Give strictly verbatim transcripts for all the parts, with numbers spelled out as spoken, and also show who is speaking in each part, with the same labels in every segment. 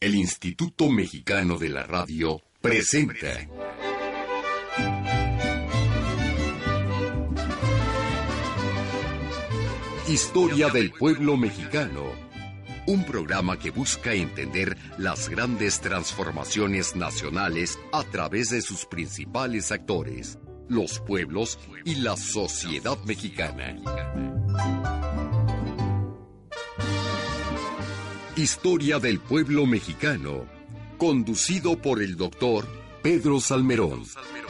Speaker 1: El Instituto Mexicano de la Radio presenta Historia del Pueblo Mexicano, un programa que busca entender las grandes transformaciones nacionales a través de sus principales actores, los pueblos y la sociedad mexicana. Historia del Pueblo Mexicano, conducido por el doctor Pedro Salmerón.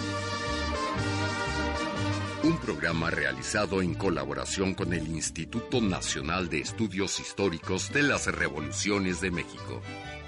Speaker 1: Un programa realizado en colaboración con el Instituto Nacional de Estudios Históricos de las Revoluciones de México.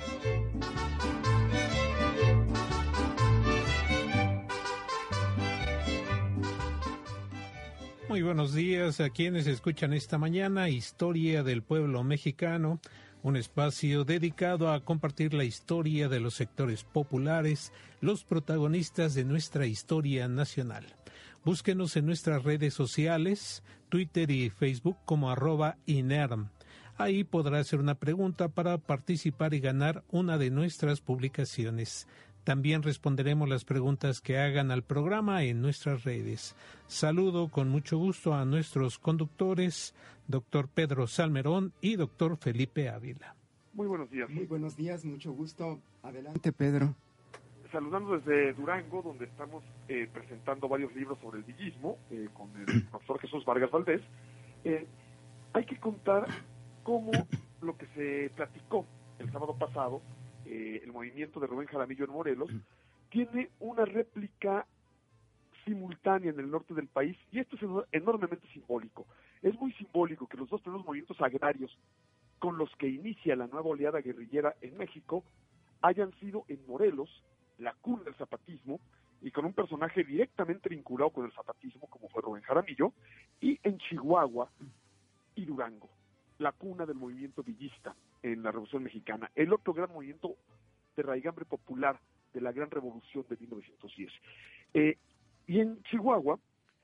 Speaker 2: Muy buenos días a quienes escuchan esta mañana Historia del Pueblo Mexicano, un espacio dedicado a compartir la historia de los sectores populares, los protagonistas de nuestra historia nacional. Búsquenos en nuestras redes sociales, Twitter y Facebook como arroba INERM. Ahí podrá hacer una pregunta para participar y ganar una de nuestras publicaciones. También responderemos las preguntas que hagan al programa en nuestras redes. Saludo con mucho gusto a nuestros conductores, doctor Pedro Salmerón y doctor Felipe Ávila.
Speaker 3: Muy buenos días.
Speaker 4: Muy buenos días, mucho gusto. Adelante, Pedro.
Speaker 3: Saludando desde Durango, donde estamos eh, presentando varios libros sobre el villismo, eh, con el profesor Jesús Vargas Valdés. Eh, hay que contar cómo lo que se platicó el sábado pasado, eh, el movimiento de Rubén Jaramillo en Morelos, tiene una réplica simultánea en el norte del país, y esto es enormemente simbólico. Es muy simbólico que los dos primeros movimientos agrarios con los que inicia la nueva oleada guerrillera en México hayan sido en Morelos, la cuna del zapatismo, y con un personaje directamente vinculado con el zapatismo, como fue Rubén Jaramillo, y en Chihuahua y Durango, la cuna del movimiento villista en la Revolución Mexicana, el otro gran movimiento de raigambre popular de la Gran Revolución de mil novecientos diez. Eh, y en Chihuahua,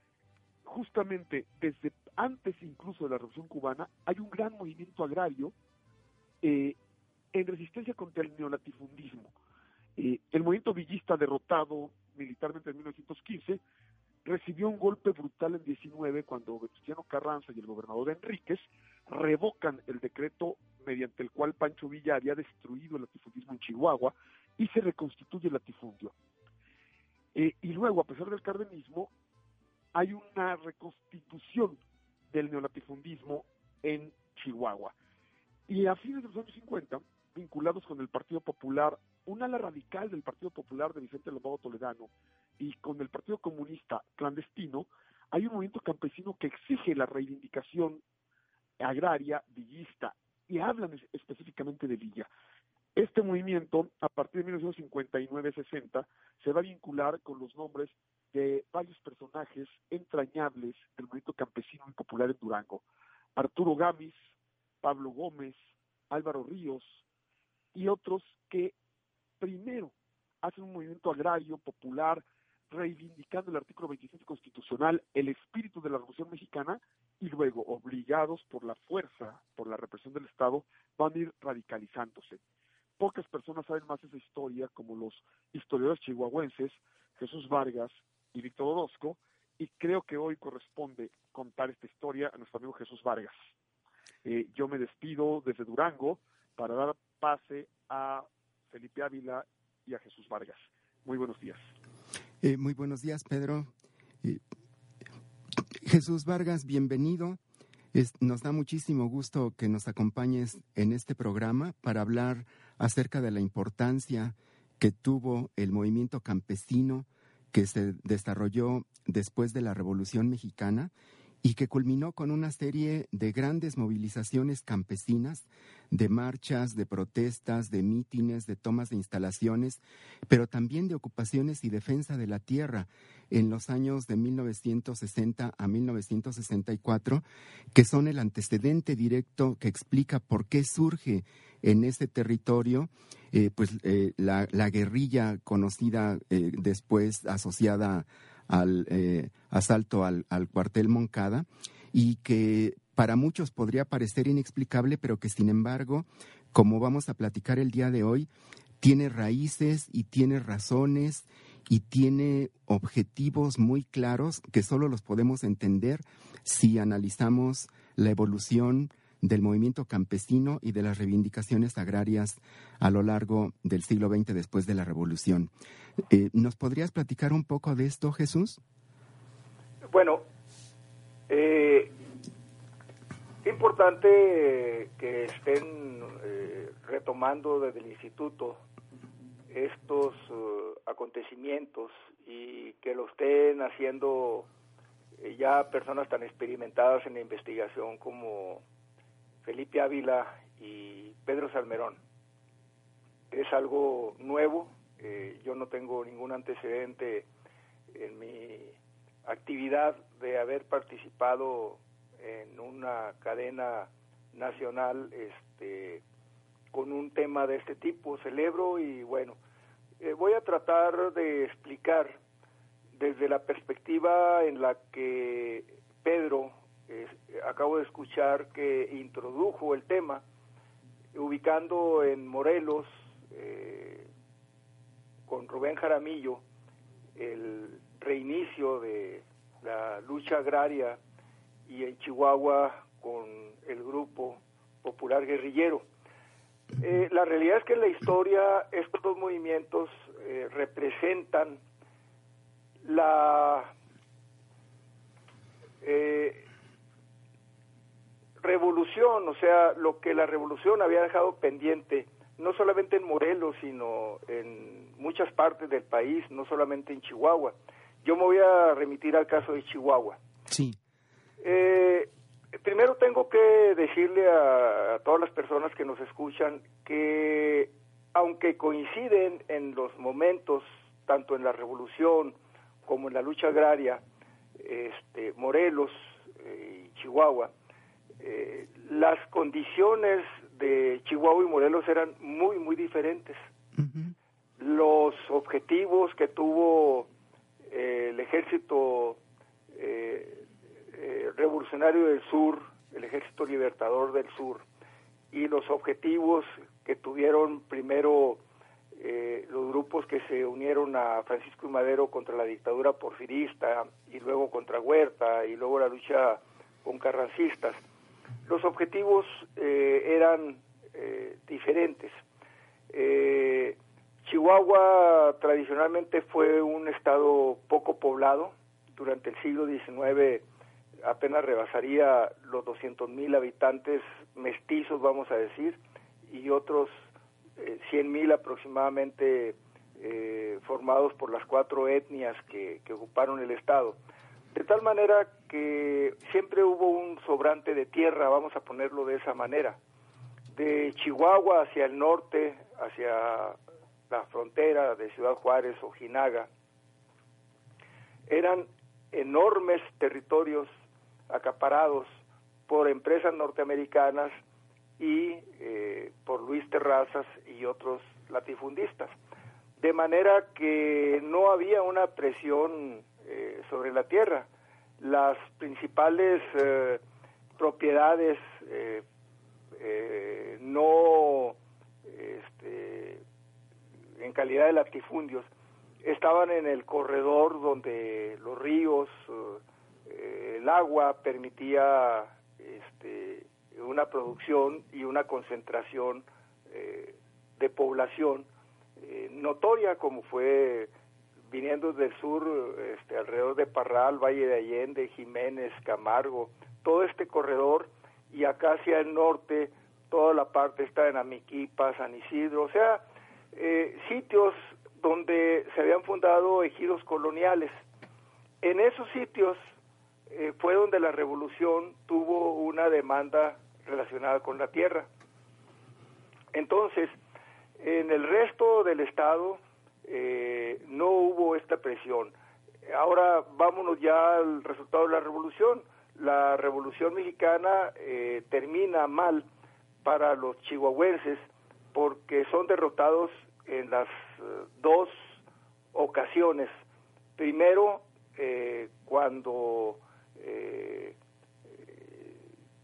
Speaker 3: justamente desde antes incluso de la Revolución Cubana, hay un gran movimiento agrario eh, en resistencia contra el neolatifundismo. Eh, el movimiento villista, derrotado militarmente en mil novecientos quince, recibió un golpe brutal en diecinueve cuando Venustiano Carranza y el gobernador Enríquez revocan el decreto mediante el cual Pancho Villa había destruido el latifundismo en Chihuahua y se reconstituye el latifundio. Eh, y luego, a pesar del cardenismo, hay una reconstitución del neolatifundismo en Chihuahua. Y a fines de los años cincuenta, vinculados con el Partido Popular, un ala radical del Partido Popular de Vicente Lombardo Toledano y con el Partido Comunista clandestino, hay un movimiento campesino que exige la reivindicación agraria villista y hablan es, específicamente de Villa. Este movimiento, a partir de mil novecientos cincuenta y nueve sesenta, se va a vincular con los nombres de varios personajes entrañables del movimiento campesino y popular en Durango: Arturo Gámez, Pablo Gómez, Álvaro Ríos y otros que primero hacen un movimiento agrario popular reivindicando el artículo veintisiete constitucional, el espíritu de la Revolución Mexicana, y luego, obligados por la fuerza, por la represión del Estado, van a ir radicalizándose. Pocas personas saben más esa historia, como los historiadores chihuahuenses Jesús Vargas y Víctor Orozco, y creo que hoy corresponde contar esta historia a nuestro amigo Jesús Vargas. Eh, yo me despido desde Durango para dar pase a Felipe Ávila y a Jesús Vargas. Muy buenos días.
Speaker 4: Eh, muy buenos días, Pedro. Eh, Jesús Vargas, bienvenido. Es, nos da muchísimo gusto que nos acompañes en este programa para hablar acerca de la importancia que tuvo el movimiento campesino que se desarrolló después de la Revolución Mexicana y que culminó con una serie de grandes movilizaciones campesinas, de marchas, de protestas, de mítines, de tomas de instalaciones, pero también de ocupaciones y defensa de la tierra en los años de mil novecientos sesenta a mil novecientos sesenta y cuatro, que son el antecedente directo que explica por qué surge en ese territorio eh, pues eh, la, la guerrilla conocida eh, después asociada al eh, asalto al, al cuartel Moncada, y que para muchos podría parecer inexplicable, pero que sin embargo como vamos a platicar el día de hoy, tiene raíces y tiene razones y tiene objetivos muy claros que solo los podemos entender si analizamos la evolución del movimiento campesino y de las reivindicaciones agrarias a lo largo del siglo veinte después de la Revolución. Eh, ¿Nos podrías platicar un poco de esto, Jesús?
Speaker 5: Bueno, eh, es importante que estén eh, retomando desde el instituto estos uh, acontecimientos y que lo estén haciendo eh, ya personas tan experimentadas en la investigación como Felipe Ávila y Pedro Salmerón. Es algo nuevo, eh, yo no tengo ningún antecedente en mi actividad de haber participado en una cadena nacional este, con un tema de este tipo. Celebro y bueno, eh, voy a tratar de explicar desde la perspectiva en la que Pedro, eh, acabo de escuchar que introdujo el tema, ubicando en Morelos, eh, con Rubén Jaramillo, el reinicio de la lucha agraria, y en Chihuahua con el Grupo Popular Guerrillero. Eh, la realidad es que en la historia estos dos movimientos eh, representan la eh, revolución, o sea, lo que la revolución había dejado pendiente, no solamente en Morelos, sino en muchas partes del país, no solamente en Chihuahua. Yo me voy a remitir al caso de Chihuahua.
Speaker 4: Sí.
Speaker 5: Eh, primero tengo que decirle a, a todas las personas que nos escuchan que aunque coinciden en los momentos, tanto en la revolución como en la lucha agraria, este, Morelos eh, y Chihuahua, eh, las condiciones de Chihuahua y Morelos eran muy, muy diferentes. Uh-huh. Los objetivos que tuvo eh, el ejército eh, Eh, revolucionario del sur, el Ejército Libertador del Sur, y los objetivos que tuvieron primero eh, los grupos que se unieron a Francisco I. Madero contra la dictadura porfirista, y luego contra Huerta, y luego la lucha con carrancistas. Los objetivos eh, eran eh, diferentes. Eh, Chihuahua tradicionalmente fue un estado poco poblado. Durante el siglo diecinueve apenas rebasaría los doscientos mil habitantes mestizos, vamos a decir, y otros eh, cien mil aproximadamente eh, formados por las cuatro etnias que, que ocuparon el estado. De tal manera que siempre hubo un sobrante de tierra, vamos a ponerlo de esa manera. De Chihuahua hacia el norte, hacia la frontera de Ciudad Juárez, Ojinaga, eran enormes territorios acaparados por empresas norteamericanas y eh, por Luis Terrazas y otros latifundistas, de manera que no había una presión eh, sobre la tierra. Las principales eh, propiedades eh, eh, no este, en calidad de latifundios estaban en el corredor donde los ríos, eh, el agua permitía este, una producción y una concentración eh, de población eh, notoria, como fue viniendo del sur, este, alrededor de Parral, Valle de Allende, Jiménez, Camargo, todo este corredor, y acá hacia el norte, toda la parte está en Amiquipa, San Isidro, o sea, eh, sitios donde se habían fundado ejidos coloniales. En esos sitios eh, fue donde la revolución tuvo una demanda relacionada con la tierra. Entonces, en el resto del estado eh, no hubo esta presión. Ahora vámonos ya al resultado de la revolución. La revolución mexicana eh, termina mal para los chihuahuenses porque son derrotados en las uh, dos ocasiones. Primero, eh, cuando eh, des,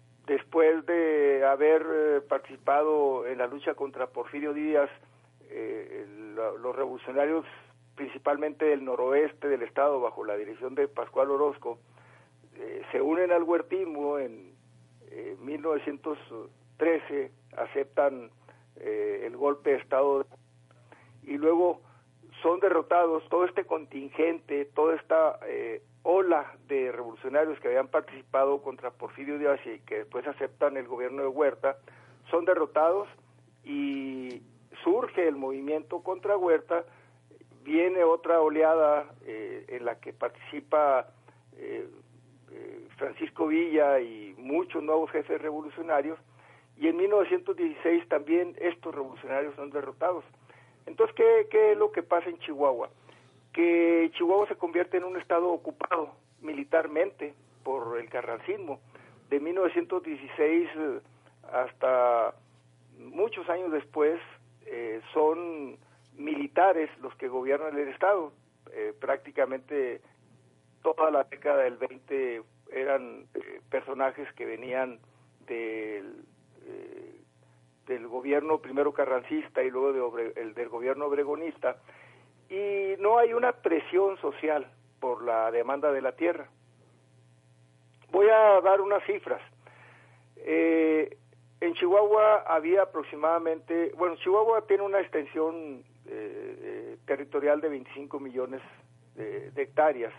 Speaker 5: después de haber eh, participado en la lucha contra Porfirio Díaz, eh, la, los revolucionarios, principalmente del noroeste del estado, bajo la dirección de Pascual Orozco, eh, se unen al huertismo en eh, mil novecientos trece, aceptan eh, el golpe de estado y luego son derrotados. Todo este contingente, toda esta eh, ola de revolucionarios que habían participado contra Porfirio Díaz y que después aceptan el gobierno de Huerta, son derrotados y surge el movimiento contra Huerta. Viene otra oleada eh, en la que participa eh, eh, Francisco Villa y muchos nuevos jefes revolucionarios, y en mil novecientos dieciséis también estos revolucionarios son derrotados. Entonces, ¿qué, qué es lo que pasa en Chihuahua? Que Chihuahua se convierte en un estado ocupado militarmente por el carrancismo. De mil novecientos dieciséis hasta muchos años después eh, son militares los que gobiernan el estado. Eh, prácticamente toda la década del veinte eran eh, personajes que venían del eh, del gobierno primero carrancista y luego de Obre, el del gobierno obregonista, y no hay una presión social por la demanda de la tierra. Voy a dar unas cifras. Eh, en Chihuahua había aproximadamente, bueno, Chihuahua tiene una extensión eh, eh, territorial de veinticinco millones de, de hectáreas.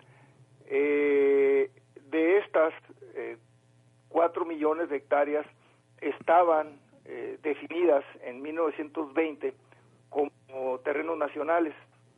Speaker 5: Eh, de estas, eh, cuatro millones de hectáreas estaban eh, definidas en mil novecientos veinte como terrenos nacionales.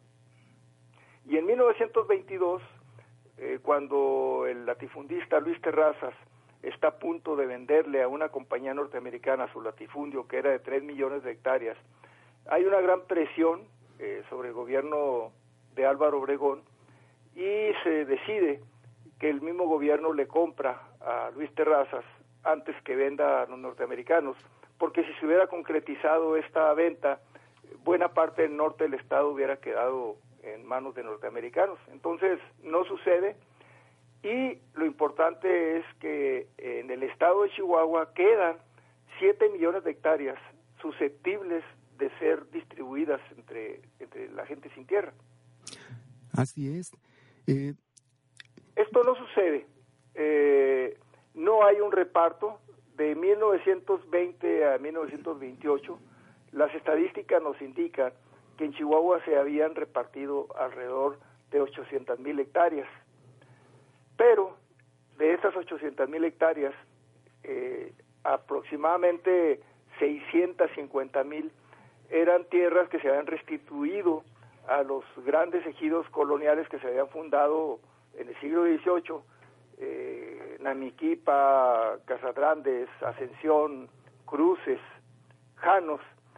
Speaker 5: Y en mil novecientos veintidós, eh, cuando el latifundista Luis Terrazas está a punto de venderle a una compañía norteamericana su latifundio, que era de tres millones de hectáreas, hay una gran presión eh, sobre el gobierno de Álvaro Obregón y se decide que el mismo gobierno le compra a Luis Terrazas antes que venda a los norteamericanos, porque si se hubiera concretizado esta venta, buena parte del norte del estado hubiera quedado en manos de norteamericanos. Entonces no sucede, y lo importante es que en el estado de Chihuahua quedan siete millones de hectáreas susceptibles de ser distribuidas entre, entre la gente sin tierra.
Speaker 4: Así es. Eh...
Speaker 5: Esto no sucede. Eh, no hay un reparto. De mil novecientos veinte a mil novecientos veintiocho, las estadísticas nos indican que en Chihuahua se habían repartido alrededor de ochocientas mil hectáreas. Pero de esas ochocientas mil hectáreas, eh, aproximadamente seiscientas cincuenta mil eran tierras que se habían restituido a los grandes ejidos coloniales que se habían fundado en el siglo dieciocho, eh, Namiquipa, Casagrandes, Ascensión, Cruces, Janos,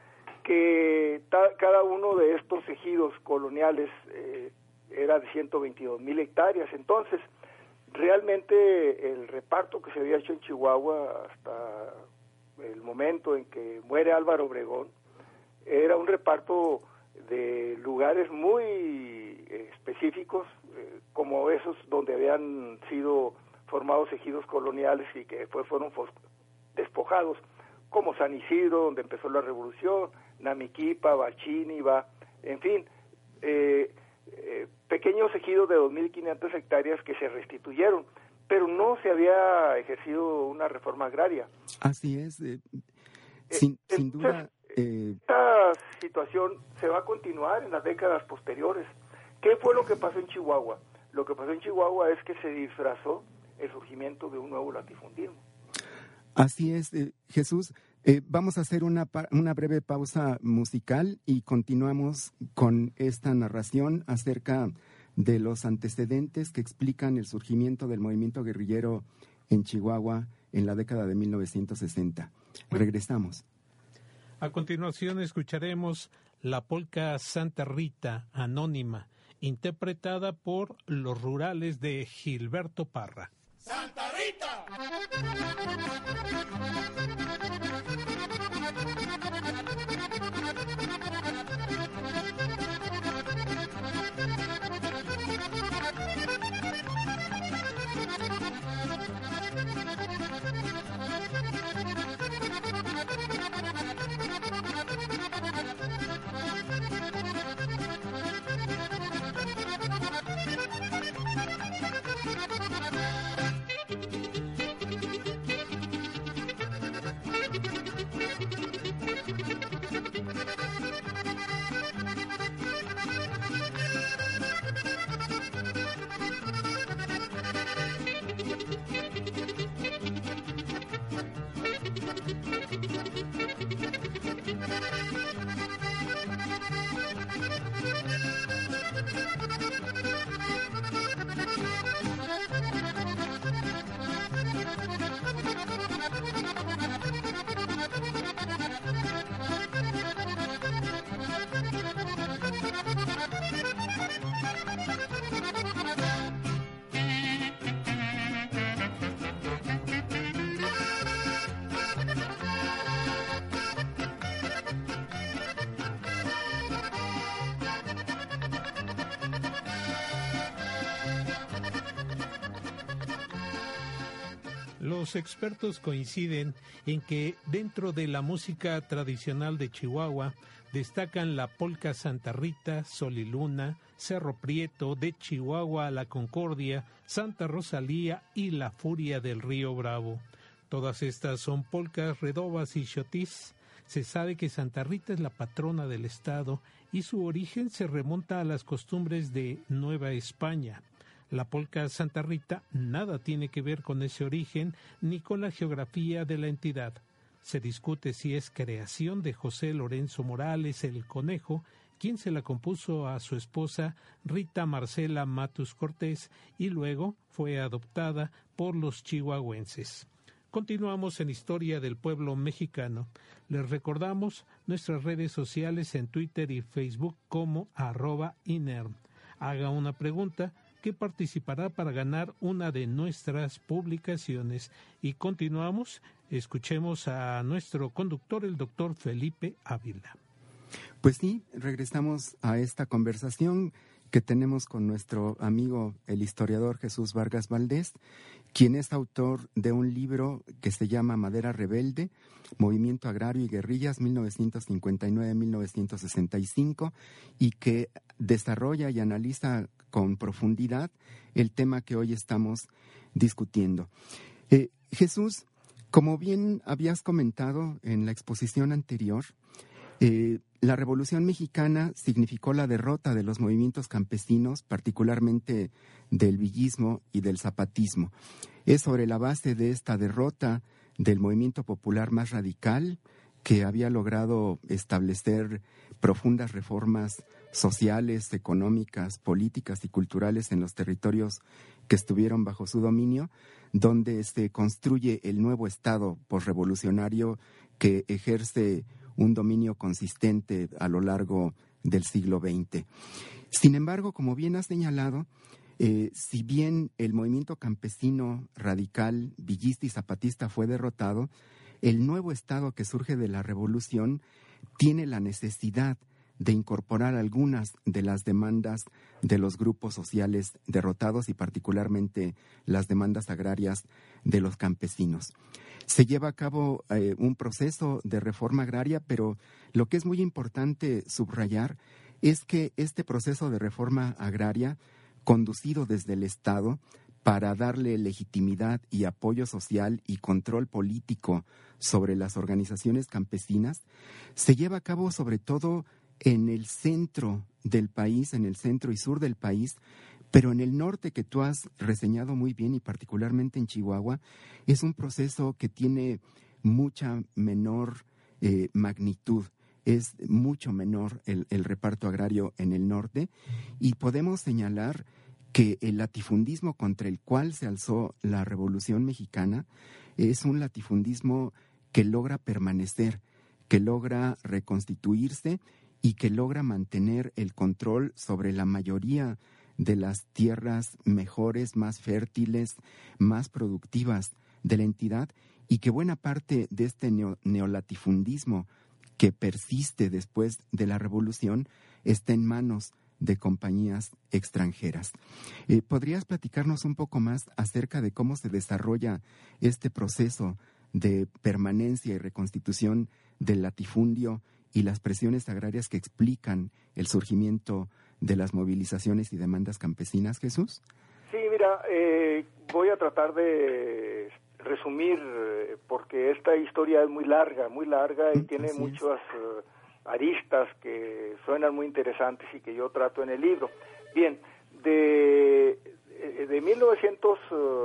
Speaker 5: que ta, cada uno de estos ejidos coloniales eh, era de ciento veintidós mil hectáreas. Entonces, realmente el reparto que se había hecho en Chihuahua hasta el momento en que muere Álvaro Obregón era un reparto de lugares muy específicos, eh, como esos donde habían sido formados ejidos coloniales y que después fueron despojados, como San Isidro, donde empezó la revolución, Namiquipa, Bachíniva, en fin, eh, eh, pequeños ejidos de dos mil quinientas hectáreas que se restituyeron, pero no se había ejercido una reforma agraria.
Speaker 4: Así es, eh, sin, eh, sin duda.
Speaker 5: Eh... Esta situación se va a continuar en las décadas posteriores. ¿Qué fue lo que pasó en Chihuahua? Lo que pasó en Chihuahua es que se disfrazó el surgimiento de un nuevo latifundismo.
Speaker 4: Así es, eh, Jesús. Eh, vamos a hacer una, una breve pausa musical y continuamos con esta narración acerca de los antecedentes que explican el surgimiento del movimiento guerrillero en Chihuahua en la década de mil novecientos sesenta. Regresamos.
Speaker 2: A continuación escucharemos la polca Santa Rita, anónima, interpretada por Los Rurales de Gilberto Parra.
Speaker 6: ¡Santa Rita!
Speaker 2: Los expertos coinciden en que dentro de la música tradicional de Chihuahua destacan la polca Santa Rita, Sol y Luna, Cerro Prieto, de Chihuahua a la Concordia, Santa Rosalía y la Furia del Río Bravo. Todas estas son polcas, redobas y xotís. Se sabe que Santa Rita es la patrona del estado y su origen se remonta a las costumbres de Nueva España. La polca Santa Rita nada tiene que ver con ese origen ni con la geografía de la entidad. Se discute si es creación de José Lorenzo Morales el Conejo, quien se la compuso a su esposa Rita Marcela Matus Cortés y luego fue adoptada por los chihuahuenses. Continuamos en Historia del Pueblo Mexicano. Les recordamos nuestras redes sociales en Twitter y Facebook como arroba INERM. Haga una pregunta que participará para ganar una de nuestras publicaciones. Y continuamos, escuchemos a nuestro conductor, el doctor Felipe Ávila.
Speaker 4: Pues sí, regresamos a esta conversación que tenemos con nuestro amigo, el historiador Jesús Vargas Valdés, quien es autor de un libro que se llama Madera Rebelde, Movimiento Agrario y Guerrillas mil novecientos cincuenta y nueve a mil novecientos sesenta y cinco, y que desarrolla y analiza con profundidad el tema que hoy estamos discutiendo. Eh, Jesús, como bien habías comentado en la exposición anterior, eh, la Revolución Mexicana significó la derrota de los movimientos campesinos, particularmente del villismo y del zapatismo. Es sobre la base de esta derrota del movimiento popular más radical, que había logrado establecer profundas reformas sociales, económicas, políticas y culturales en los territorios que estuvieron bajo su dominio, donde se construye el nuevo Estado posrevolucionario que ejerce un dominio consistente a lo largo del siglo veinte. Sin embargo, como bien has señalado, eh, si bien el movimiento campesino radical, villista y zapatista fue derrotado, el nuevo Estado que surge de la revolución tiene la necesidad de incorporar algunas de las demandas de los grupos sociales derrotados y particularmente las demandas agrarias de los campesinos. Se lleva a cabo eh, un proceso de reforma agraria, pero lo que es muy importante subrayar es que este proceso de reforma agraria, conducido desde el Estado para darle legitimidad y apoyo social y control político sobre las organizaciones campesinas, se lleva a cabo sobre todo en el centro del país, en el centro y sur del país, pero en el norte, que tú has reseñado muy bien y particularmente en Chihuahua, es un proceso que tiene mucha menor eh, magnitud, es mucho menor el, el reparto agrario en el norte, y podemos señalar que el latifundismo contra el cual se alzó la Revolución Mexicana es un latifundismo que logra permanecer, que logra reconstituirse y que logra mantener el control sobre la mayoría de las tierras mejores, más fértiles, más productivas de la entidad, y que buena parte de este neo, neolatifundismo que persiste después de la revolución está en manos de compañías extranjeras. Eh, ¿Podrías platicarnos un poco más acerca de cómo se desarrolla este proceso de permanencia y reconstitución del latifundio y las presiones agrarias que explican el surgimiento de las movilizaciones y demandas campesinas, Jesús?
Speaker 5: Sí, mira, eh, voy a tratar de resumir, porque esta historia es muy larga, muy larga y mm, tiene muchas uh, aristas que suenan muy interesantes y que yo trato en el libro. Bien, de, de mil novecientos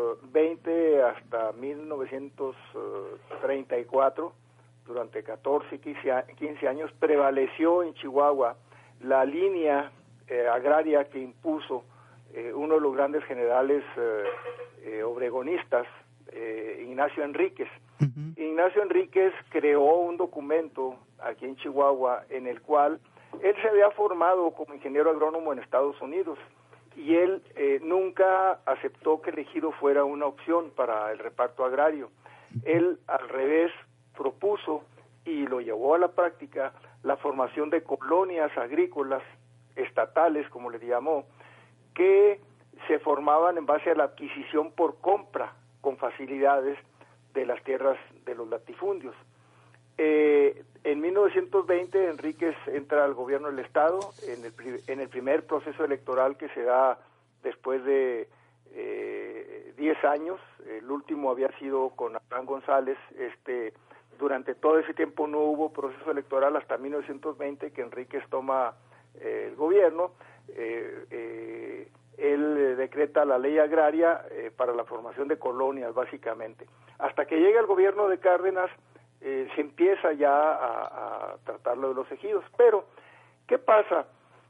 Speaker 5: veinte hasta mil novecientos treinta y cuatro, durante catorce y quince años, prevaleció en Chihuahua la línea eh, agraria que impuso eh, uno de los grandes generales eh, eh, obregonistas, eh, Ignacio Enríquez. Uh-huh. Ignacio Enríquez creó un documento aquí en Chihuahua en el cual él se había formado como ingeniero agrónomo en Estados Unidos y él eh, nunca aceptó que el ejido fuera una opción para el reparto agrario. Él, al revés, propuso y lo llevó a la práctica la formación de colonias agrícolas estatales, como le llamó, que se formaban en base a la adquisición por compra, con facilidades de las tierras de los latifundios. Eh, en mil novecientos veinte Enríquez entra al gobierno del Estado en el, en el primer proceso electoral que se da después de eh, diez años. El último había sido con Abraham González. Este, durante todo ese tiempo no hubo proceso electoral hasta mil novecientos veinte, que Enríquez toma eh, el gobierno. Eh, eh, él decreta la ley agraria eh, para la formación de colonias, básicamente. Hasta que llega el gobierno de Cárdenas, Eh, se empieza ya a, a tratar lo de los ejidos. Pero, ¿qué pasa?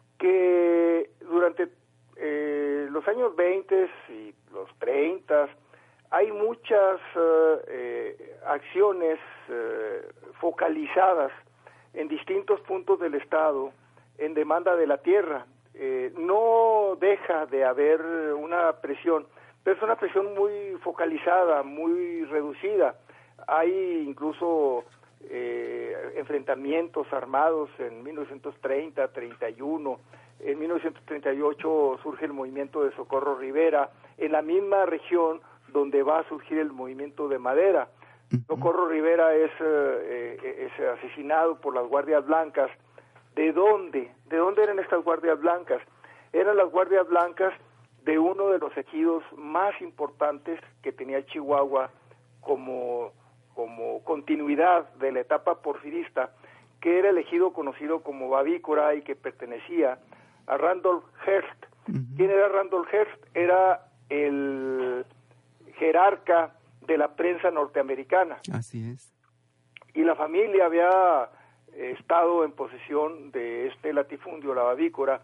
Speaker 5: Que durante eh, los años veinte y los treinta hay muchas uh, eh, acciones uh, focalizadas en distintos puntos del Estado en demanda de la tierra. Eh, no deja de haber una presión, pero es una presión muy focalizada, muy reducida. Hay incluso eh, enfrentamientos armados en mil novecientos treinta, treinta y uno. En mil novecientos treinta y ocho surge el movimiento de Socorro Rivera, en la misma región donde va a surgir el movimiento de Madera. Socorro Rivera es, eh, es asesinado por las Guardias Blancas. ¿De dónde? ¿De dónde eran estas Guardias Blancas? Eran las Guardias Blancas de uno de los ejidos más importantes que tenía Chihuahua como como continuidad de la etapa porfirista, que era el ejido conocido como Babícora y que pertenecía a Randolph Hearst. Uh-huh. ¿Quién era Randolph Hearst? Era el jerarca de la prensa norteamericana.
Speaker 4: Así es.
Speaker 5: Y la familia había eh, estado en posesión de este latifundio, la Babícora,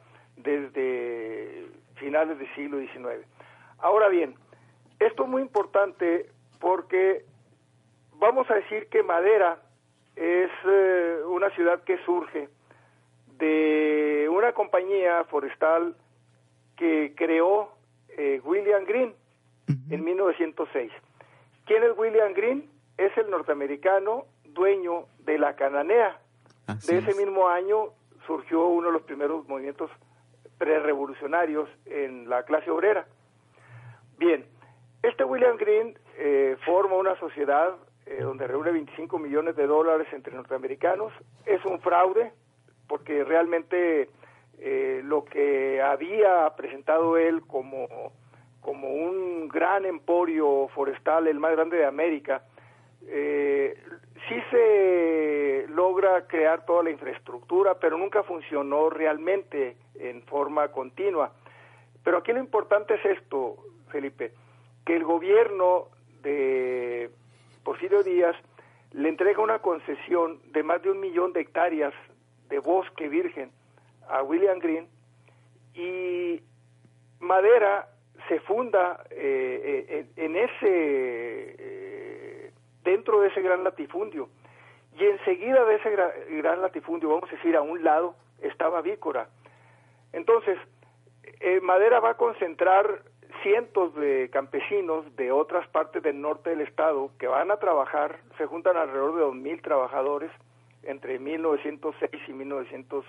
Speaker 5: desde finales del siglo diecinueve. Ahora bien, esto es muy importante porque vamos a decir que Madera es eh, una ciudad que surge de una compañía forestal que creó eh, William Green uh-huh. en mil novecientos seis. ¿Quién es William Green? Es el norteamericano dueño de la Cananea. Así de ese es. Mismo año surgió uno de los primeros movimientos prerevolucionarios en la clase obrera. Bien, este William Green eh, forma una sociedad Eh, donde reúne veinticinco millones de dólares entre norteamericanos. Es un fraude, porque realmente eh, lo que había presentado él como, como un gran emporio forestal, el más grande de América, eh, sí se logra crear toda la infraestructura, pero nunca funcionó realmente en forma continua. Pero aquí lo importante es esto, Felipe, que el gobierno de Porfirio Díaz le entrega una concesión de más de un millón de hectáreas de bosque virgen a William Green, y Madera se funda eh, eh, en ese eh, dentro de ese gran latifundio, y enseguida de ese gran, gran latifundio, vamos a decir, a un lado estaba Babícora. Entonces eh, Madera va a concentrar cientos de campesinos de otras partes del norte del estado que van a trabajar. Se juntan alrededor de dos mil trabajadores entre mil novecientos seis y mil novecientos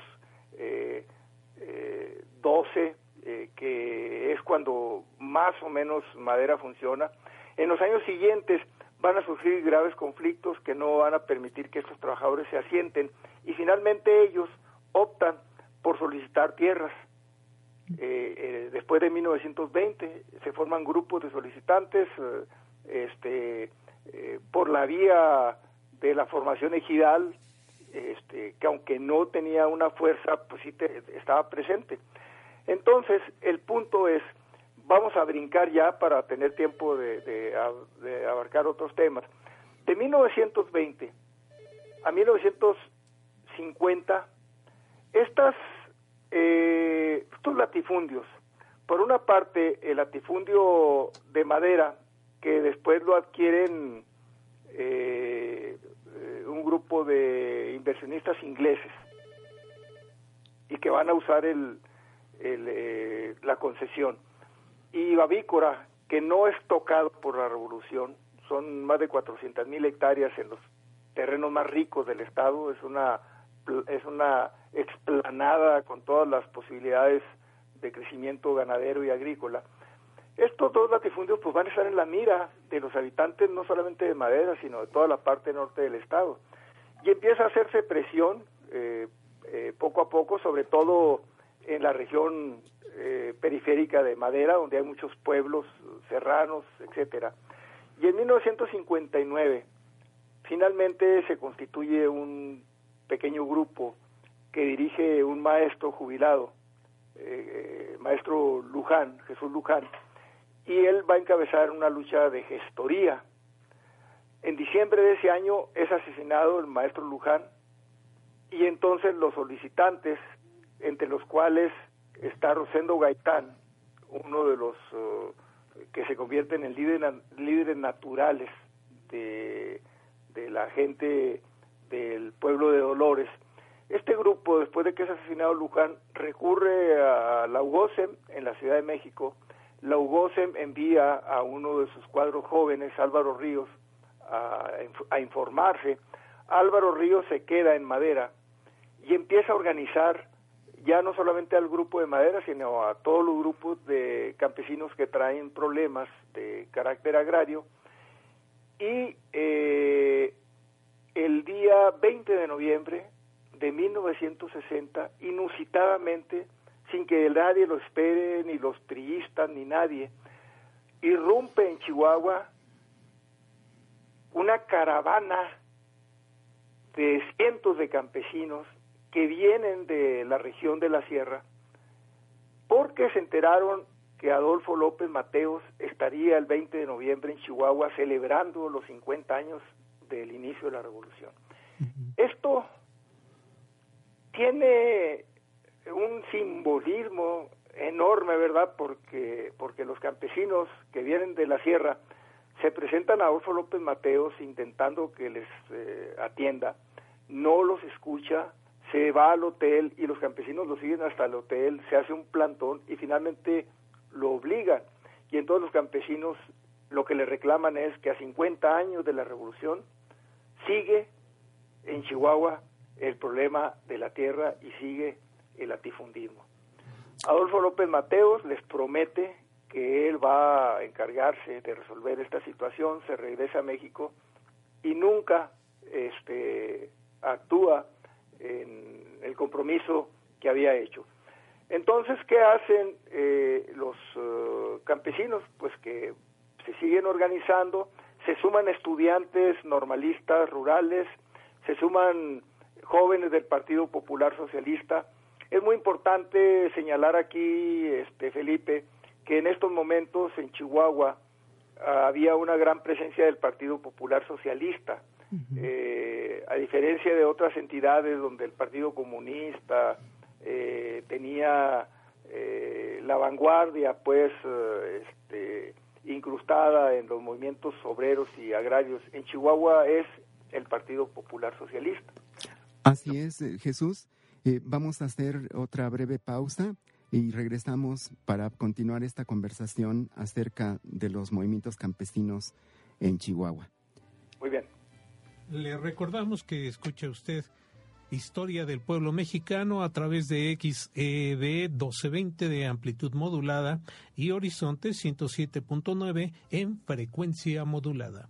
Speaker 5: doce, eh, que es cuando más o menos Madera funciona. En los años siguientes van a surgir graves conflictos que no van a permitir que estos trabajadores se asienten, y finalmente ellos optan por solicitar tierras. Eh, eh, después de mil novecientos veinte se forman grupos de solicitantes eh, este, eh, por la vía de la formación ejidal, este, que aunque no tenía una fuerza, pues sí te, estaba presente. Entonces el punto es, vamos a brincar ya para tener tiempo de, de, de abarcar otros temas. De mil novecientos veinte a mil novecientos cincuenta, estas Eh, estos latifundios, por una parte el latifundio de Madera, que después lo adquieren eh, un grupo de inversionistas ingleses y que van a usar el, el, eh, la concesión, y Babícora, que no es tocado por la revolución. Son más de cuatrocientas mil hectáreas en los terrenos más ricos del estado. Es una es una explanada con todas las posibilidades de crecimiento ganadero y agrícola. Estos dos latifundios pues van a estar en la mira de los habitantes no solamente de Madera, sino de toda la parte norte del estado. Y empieza a hacerse presión eh, eh, poco a poco, sobre todo en la región eh, periférica de Madera, donde hay muchos pueblos serranos, etcétera. Y en mil novecientos cincuenta y nueve finalmente se constituye un pequeño grupo que dirige un maestro jubilado, eh, maestro Luján, Jesús Luján, y él va a encabezar una lucha de gestoría. En diciembre de ese año es asesinado el maestro Luján, y entonces los solicitantes, entre los cuales está Rosendo Gaitán, uno de los uh, que se convierten en líderes, líderes naturales de, de la gente del pueblo de Dolores. Este grupo, después de que es asesinado Luján, recurre a la U G O S E M en la Ciudad de México. La U G O S E M envía a uno de sus cuadros jóvenes, Álvaro Ríos, a, a informarse. Álvaro Ríos se queda en Madera y empieza a organizar ya no solamente al grupo de Madera, sino a todos los grupos de campesinos que traen problemas de carácter agrario. Y eh, el día veinte de noviembre de mil novecientos sesenta, inusitadamente, sin que nadie lo espere, ni los priistas, ni nadie, irrumpe en Chihuahua una caravana de cientos de campesinos que vienen de la región de la Sierra, porque se enteraron que Adolfo López Mateos estaría el veinte de noviembre en Chihuahua celebrando los cincuenta años del inicio de la revolución. Uh-huh. Esto tiene un simbolismo enorme, ¿verdad? Porque, porque los campesinos que vienen de la sierra se presentan a Adolfo López Mateos intentando que les eh, atienda, no los escucha, se va al hotel y los campesinos lo siguen hasta el hotel, se hace un plantón y finalmente lo obligan. Y entonces los campesinos lo que le reclaman es que a cincuenta años de la revolución sigue en Chihuahua el problema de la tierra y sigue el latifundismo. Adolfo López Mateos les promete que él va a encargarse de resolver esta situación, se regresa a México y nunca este, actúa en el compromiso que había hecho. Entonces, ¿qué hacen eh, los uh, campesinos? Pues que se siguen organizando, se suman estudiantes normalistas rurales, se suman jóvenes del Partido Popular Socialista. Es muy importante señalar aquí, este Felipe, que en estos momentos en Chihuahua uh, había una gran presencia del Partido Popular Socialista, uh-huh. eh, a diferencia de otras entidades donde el Partido Comunista eh, tenía eh, la vanguardia, pues, uh, este, incrustada en los movimientos obreros y agrarios. En Chihuahua es el Partido Popular Socialista.
Speaker 4: Así es, Jesús. Eh, vamos a hacer otra breve pausa y regresamos para continuar esta conversación acerca de los movimientos campesinos en Chihuahua.
Speaker 5: Muy bien.
Speaker 2: Le recordamos que escucha usted Historia del Pueblo Mexicano a través de X E B doce veinte de amplitud modulada y Horizonte ciento siete punto nueve en frecuencia modulada.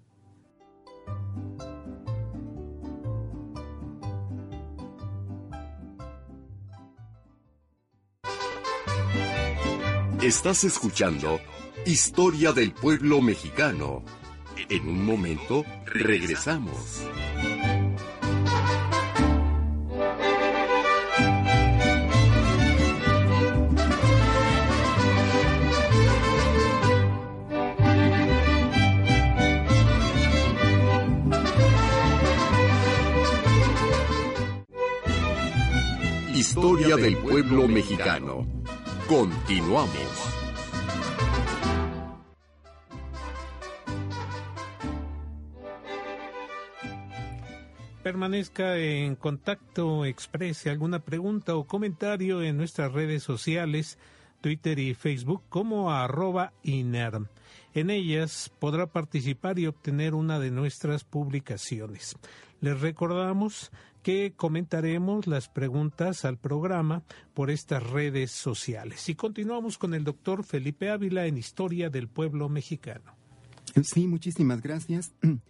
Speaker 1: Estás escuchando Historia del Pueblo Mexicano. En un momento regresamos. Historia del Pueblo Mexicano. Continuamos.
Speaker 2: Permanezca en contacto, exprese alguna pregunta o comentario en nuestras redes sociales. Twitter y Facebook como arroba INERM. En ellas podrá participar y obtener una de nuestras publicaciones. Les recordamos que comentaremos las preguntas al programa por estas redes sociales. Y continuamos con el doctor Felipe Ávila en Historia del Pueblo Mexicano.
Speaker 4: Sí, muchísimas gracias.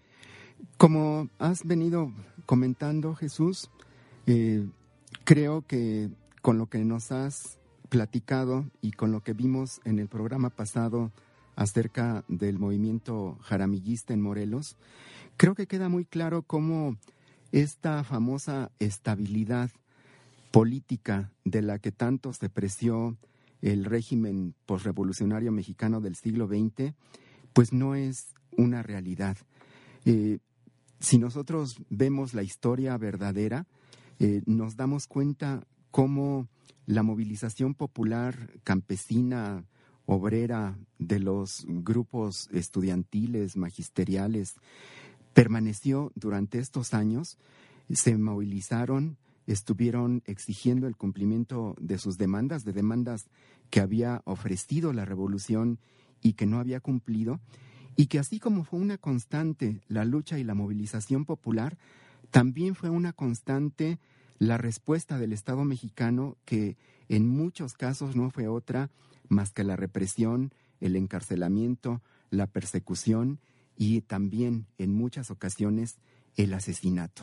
Speaker 4: Como has venido comentando, Jesús, eh, creo que con lo que nos has platicado y con lo que vimos en el programa pasado acerca del movimiento jaramillista en Morelos, creo que queda muy claro cómo esta famosa estabilidad política de la que tanto se preció el régimen posrevolucionario mexicano del siglo veinte, pues no es una realidad. Eh, si nosotros vemos la historia verdadera, eh, nos damos cuenta cómo la movilización popular campesina, obrera, de los grupos estudiantiles, magisteriales, permaneció durante estos años. Se movilizaron, estuvieron exigiendo el cumplimiento de sus demandas, de demandas que había ofrecido la revolución y que no había cumplido, y que así como fue una constante la lucha y la movilización popular, también fue una constante la respuesta del Estado mexicano, que en muchos casos no fue otra más que la represión, el encarcelamiento, la persecución y también en muchas ocasiones el asesinato.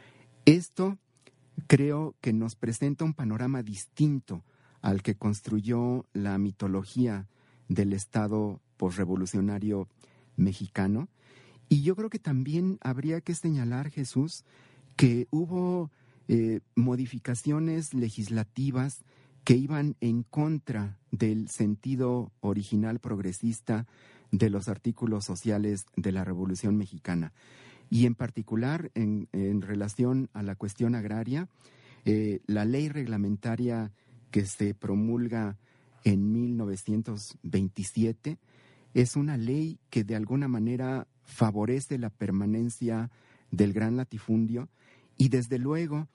Speaker 4: Esto creo que nos presenta un panorama distinto al que construyó la mitología del Estado posrevolucionario mexicano. Y yo creo que también habría que señalar, Jesús, que hubo eh, modificaciones legislativas que iban en contra del sentido original progresista de los artículos sociales de la Revolución Mexicana. Y en particular, en, en relación a la cuestión agraria, eh, la ley reglamentaria que se promulga en mil novecientos veintisiete es una ley que de alguna manera favorece la permanencia del gran latifundio, y desde luego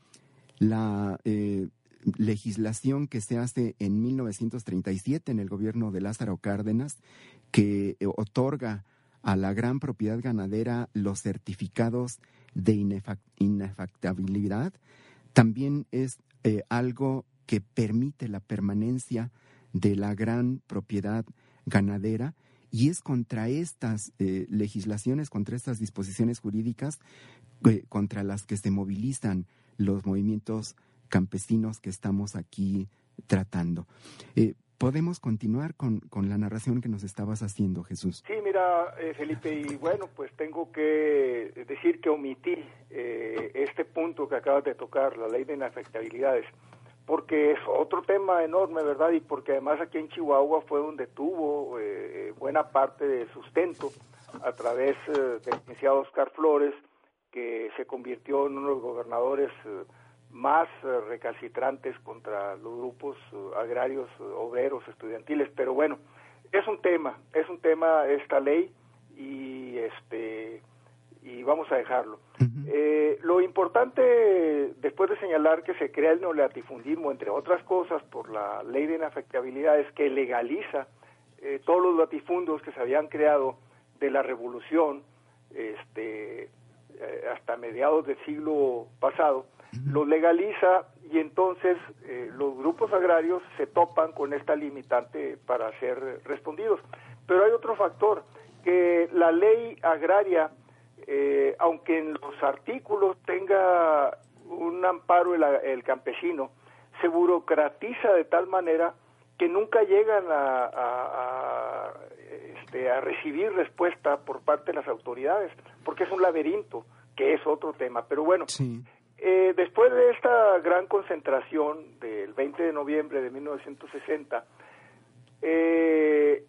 Speaker 4: la eh, legislación que se hace en mil novecientos treinta y siete en el gobierno de Lázaro Cárdenas, que eh, otorga a la gran propiedad ganadera los certificados de inefac- inefactabilidad, también es eh, algo que permite la permanencia de la gran propiedad ganadera, y es contra estas eh, legislaciones, contra estas disposiciones jurídicas, eh, contra las que se movilizan los movimientos campesinos que estamos aquí tratando. Eh, ¿Podemos continuar con, con la narración que nos estabas haciendo, Jesús?
Speaker 5: Sí, mira, eh, Felipe, y bueno, pues tengo que decir que omití eh, este punto que acabas de tocar, la ley de inafectabilidades, porque es otro tema enorme, ¿verdad? Y porque además aquí en Chihuahua fue donde tuvo eh, buena parte de sustento a través eh, del licenciado Oscar Flores, que se convirtió en uno de los gobernadores eh, más eh, recalcitrantes contra los grupos eh, agrarios, eh, obreros, estudiantiles. Pero bueno, es un tema, es un tema esta ley, y este y vamos a dejarlo. Uh-huh. Eh, lo importante, después de señalar que se crea el neolatifundismo, entre otras cosas, por la ley de inafectabilidad, es que legaliza eh, todos los latifundios que se habían creado de la revolución este, eh, hasta mediados del siglo pasado, uh-huh. los legaliza, y entonces eh, los grupos agrarios se topan con esta limitante para ser respondidos. Pero hay otro factor, que la ley agraria, Eh, aunque en los artículos tenga un amparo el, el campesino, se burocratiza de tal manera que nunca llegan a, a, a, este, a recibir respuesta por parte de las autoridades, porque es un laberinto, que es otro tema. Pero bueno, sí. eh, después de esta gran concentración del veinte de noviembre de mil novecientos sesenta, eh,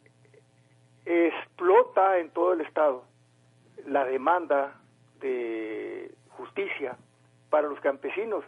Speaker 5: explota en todo el estado la demanda de justicia para los campesinos,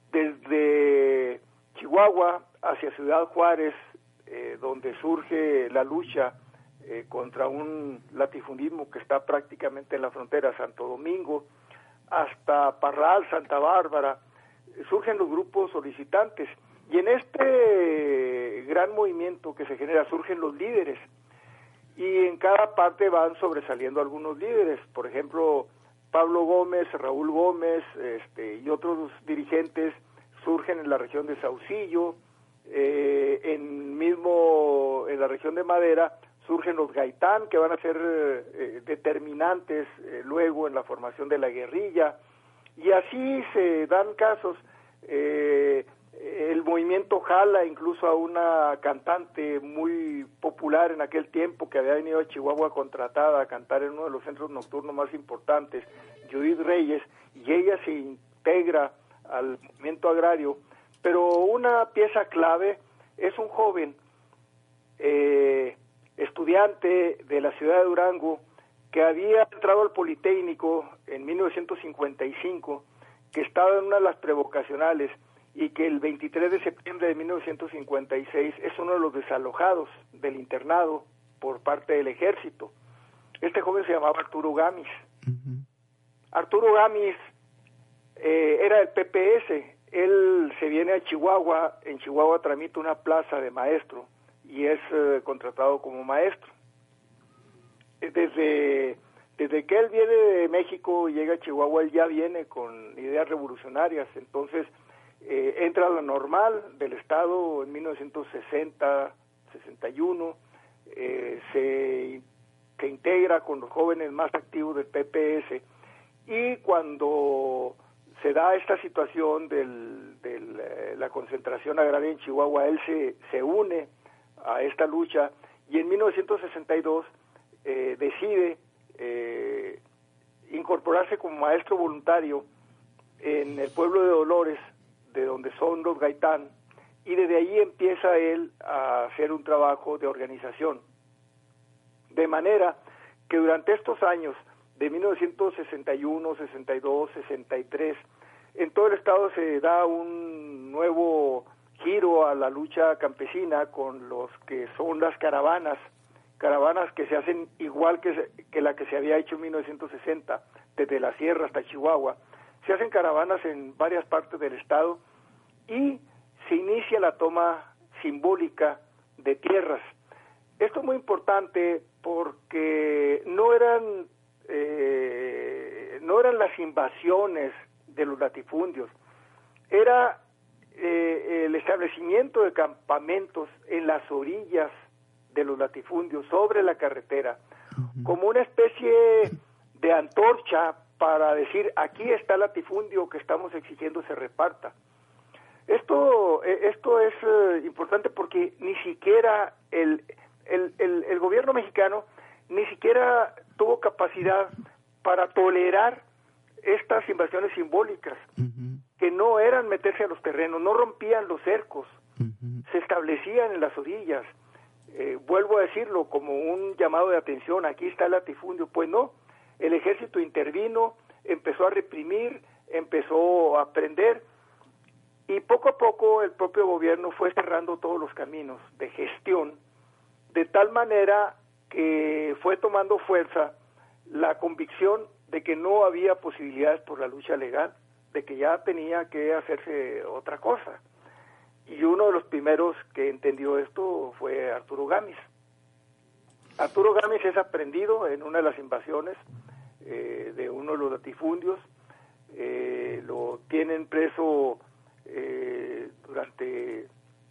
Speaker 5: desde Chihuahua hacia Ciudad Juárez, eh, donde surge la lucha eh, contra un latifundismo que está prácticamente en la frontera, Santo Domingo, hasta Parral, Santa Bárbara, surgen los grupos solicitantes, Y en este gran movimiento que se genera surgen los líderes, y en cada parte van sobresaliendo algunos líderes. Por ejemplo, Pablo Gómez, Raúl Gómez este, y otros dirigentes surgen en la región de Saucillo. Eh, en mismo en la región de Madera surgen los Gaitán, que van a ser eh, determinantes eh, luego en la formación de la guerrilla, y así se dan casos. Eh, el movimiento jala incluso a una cantante muy popular en aquel tiempo que había venido a Chihuahua contratada a cantar en uno de los centros nocturnos más importantes, Judith Reyes, y ella se integra al movimiento agrario. Pero una pieza clave es un joven eh, estudiante de la ciudad de Durango que había entrado al Politécnico en mil novecientos cincuenta y cinco, que estaba en una de las prevocacionales, y que el veintitrés de septiembre de mil novecientos cincuenta y seis es uno de los desalojados del internado por parte del ejército. Este joven se llamaba Arturo Gamis. Uh-huh. Arturo Gamis eh, era del P P S. Él se viene a Chihuahua, en Chihuahua tramita una plaza de maestro y es eh, contratado como maestro. Desde, desde que él viene de México y llega a Chihuahua, él ya viene con ideas revolucionarias. Entonces eh, entra a la normal del Estado en mil novecientos sesenta, sesenta y uno, eh, se, se integra con los jóvenes más activos del P P S, y cuando se da esta situación de del, eh, la concentración agraria en Chihuahua, él se, se une a esta lucha, y en mil novecientos sesenta y dos eh, decide eh, incorporarse como maestro voluntario en el pueblo de Dolores, de donde son los Gaitán, y desde ahí empieza él a hacer un trabajo de organización. De manera que durante estos años, de mil novecientos sesenta y uno, sesenta y dos, sesenta y tres, en todo el estado se da un nuevo giro a la lucha campesina con los que son las caravanas, caravanas que se hacen igual que, se, que la que se había hecho en mil novecientos sesenta, desde la sierra hasta Chihuahua. Se hacen caravanas en varias partes del estado y se inicia la toma simbólica de tierras. Esto es muy importante porque no eran eh, no eran las invasiones de los latifundios, era eh, el establecimiento de campamentos en las orillas de los latifundios, sobre la carretera, uh-huh, como una especie de antorcha para decir, aquí está el latifundio que estamos exigiendo se reparta. Esto, esto es eh, importante porque ni siquiera el, el, el, el gobierno mexicano ni siquiera tuvo capacidad para tolerar estas invasiones simbólicas, uh-huh, que no eran meterse a los terrenos, no rompían los cercos, uh-huh, se establecían en las orillas. Eh, vuelvo a decirlo como un llamado de atención, aquí está el latifundio. Pues no, el ejército intervino, empezó a reprimir, empezó a prender, y poco a poco el propio gobierno fue cerrando todos los caminos de gestión, de tal manera que fue tomando fuerza la convicción de que no había posibilidades por la lucha legal, de que ya tenía que hacerse otra cosa. Y uno de los primeros que entendió esto fue Arturo Gamis. Arturo Gamis es aprehendido en una de las invasiones eh, de uno de los latifundios, eh, lo tienen preso eh, durante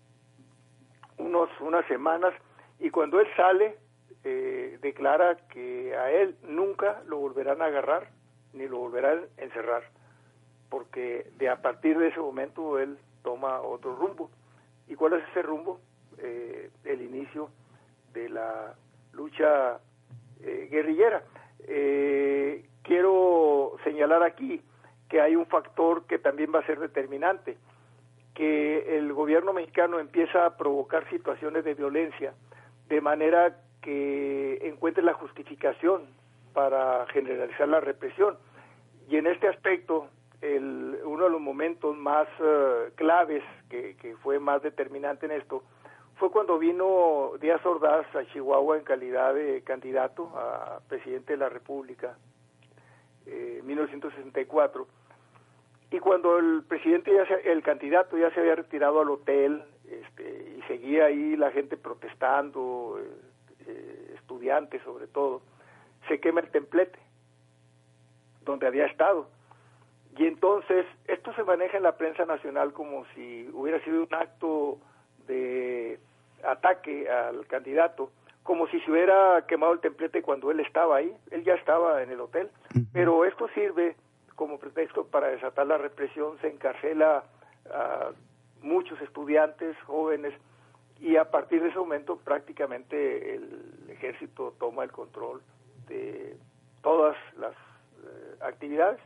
Speaker 5: unos unas semanas, y cuando él sale eh, declara que a él nunca lo volverán a agarrar ni lo volverán a encerrar, porque de a partir de ese momento él toma otro rumbo. ¿Y cuál es ese rumbo? Eh, el inicio de la lucha eh, guerrillera. Eh, quiero señalar aquí que hay un factor que también va a ser determinante, que el gobierno mexicano empieza a provocar situaciones de violencia de manera que encuentre la justificación para generalizar la represión. Y en este aspecto, el, uno de los momentos más uh, claves, que, que fue más determinante en esto, fue cuando vino Díaz Ordaz a Chihuahua en calidad de candidato a presidente de la República, en eh, mil novecientos sesenta y cuatro, y cuando el presidente, ya se, el candidato ya se había retirado al hotel, este, y seguía ahí la gente protestando, eh, estudiantes sobre todo, se quema el templete donde había estado. Y entonces esto se maneja en la prensa nacional como si hubiera sido un acto de ataque al candidato, como si se hubiera quemado el templete cuando él estaba ahí. Él ya estaba en el hotel, uh-huh. Pero esto sirve como pretexto para desatar la represión. Se encarcela a muchos estudiantes jóvenes y a partir de ese momento prácticamente el ejército toma el control de todas las eh, actividades.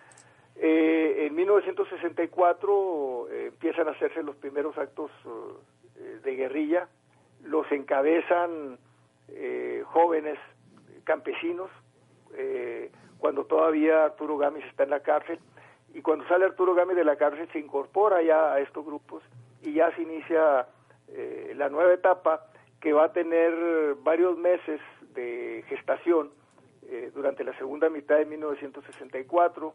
Speaker 5: Eh, en mil novecientos sesenta y cuatro eh, empiezan a hacerse los primeros actos eh, de guerrilla, los encabezan eh, jóvenes campesinos, eh, cuando todavía Arturo Gámez está en la cárcel, y cuando sale Arturo Gámez de la cárcel se incorpora ya a estos grupos y ya se inicia eh, la nueva etapa que va a tener varios meses de gestación eh, durante la segunda mitad de mil novecientos sesenta y cuatro.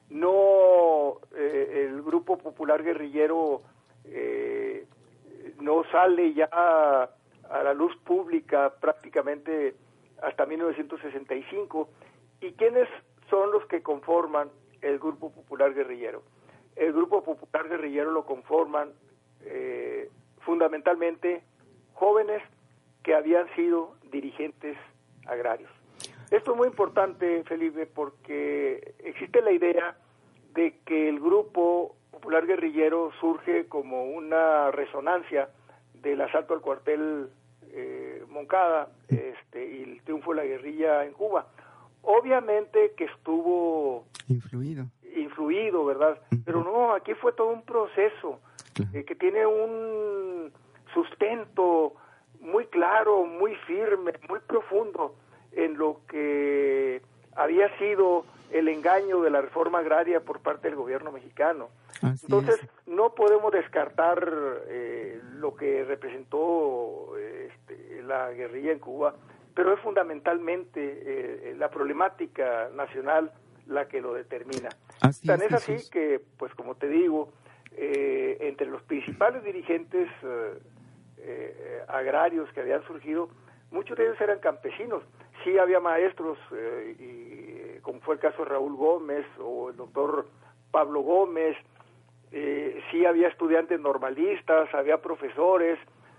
Speaker 5: No, eh, el Grupo Popular Guerrillero eh, no sale ya a, a la luz pública prácticamente hasta mil novecientos sesenta y cinco. ¿Y quiénes son los que conforman el Grupo Popular Guerrillero? El Grupo Popular Guerrillero lo conforman eh, fundamentalmente jóvenes que habían sido dirigentes agrarios. Esto es muy importante, Felipe, porque existe la idea de que el Grupo Popular Guerrillero surge como una resonancia del asalto al cuartel eh, Moncada este, y el triunfo de la guerrilla en Cuba. Obviamente que estuvo
Speaker 4: influido,
Speaker 5: influido, ¿verdad? Pero no, aquí fue todo un proceso eh, que tiene un sustento muy claro, muy firme, muy profundo en lo que había sido el engaño de la reforma agraria por parte del gobierno mexicano. Así Entonces, es. no podemos descartar eh, lo que representó este, la guerrilla en Cuba, pero es fundamentalmente eh, la problemática nacional la que lo determina. Así Tan es, es así que, pues como te digo, eh, entre los principales dirigentes eh, eh, agrarios que habían surgido, muchos de ellos eran campesinos. Sí había maestros, eh, y, como fue el caso de Raúl Gómez o el doctor Pablo Gómez, eh, sí había estudiantes normalistas, había profesores,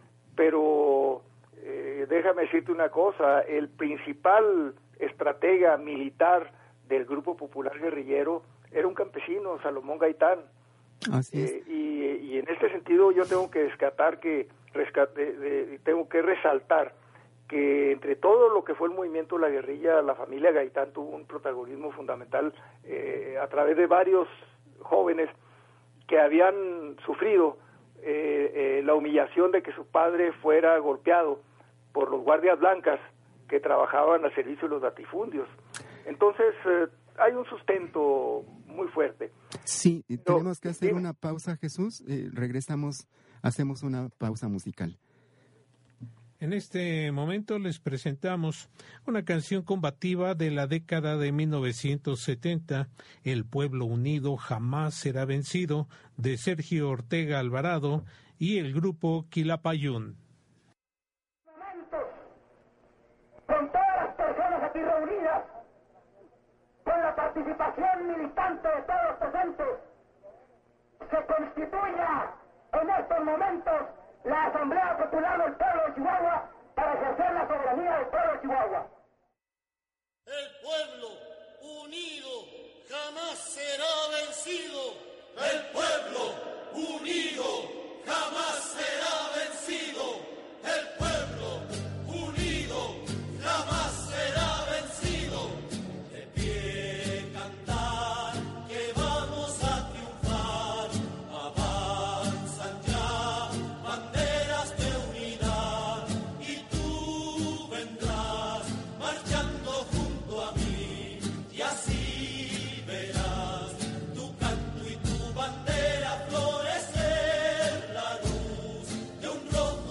Speaker 5: pero eh, déjame decirte una cosa, el principal estratega militar del Grupo Popular Guerrillero era un campesino, Salomón Gaitán. Así es. Eh, y, y en este sentido yo tengo que descartar que, rescate, de, tengo que resaltar que entre todo lo que fue el movimiento de la guerrilla, la familia Gaitán tuvo un protagonismo fundamental eh, a través de varios jóvenes que habían sufrido eh, eh, la humillación de que su padre fuera golpeado por los guardias blancas que trabajaban al servicio de los latifundios. Entonces, eh, hay un sustento muy fuerte.
Speaker 4: Sí, Pero, tenemos que hacer dime. una pausa, Jesús. Eh, regresamos, hacemos una pausa musical.
Speaker 2: En este momento les presentamos una canción combativa de la década de mil novecientos setenta, El pueblo unido jamás será vencido, de Sergio Ortega Alvarado y el grupo Quilapayún.
Speaker 6: Con todas las personas aquí reunidas, con la participación militante de todos los presentes, se constituya en estos momentos la Asamblea Popular del Pueblo de Chihuahua para ejercer la soberanía del pueblo de Chihuahua.
Speaker 7: El pueblo unido jamás será vencido. El pueblo unido jamás será vencido. El pueblo unido jamás será vencido. De pie cantar que vamos a triunfar. Avanzan ya banderas de unidad y tú vendrás marchando junto a mí y así verás tu canto y tu bandera florecer, la luz de un rojo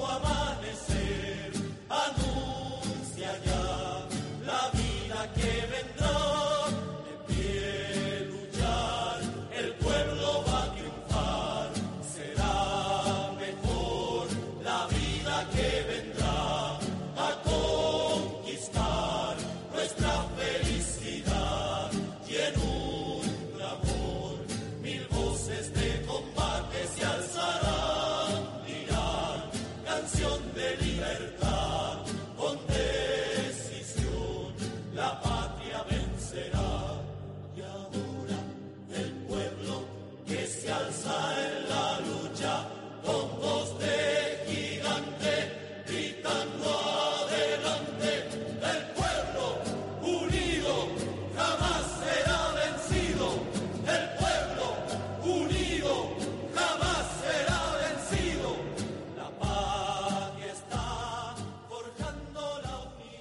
Speaker 7: y en un clamor mil voces de combate se alzarán, dirán canción de libertad, con decisión la patria vencerá. Y ahora el pueblo que se alza en la lucha, con voz de gigante, gritando adelante, el pueblo unido jamás será vencido, el pueblo unido jamás será vencido, la patria está forjando la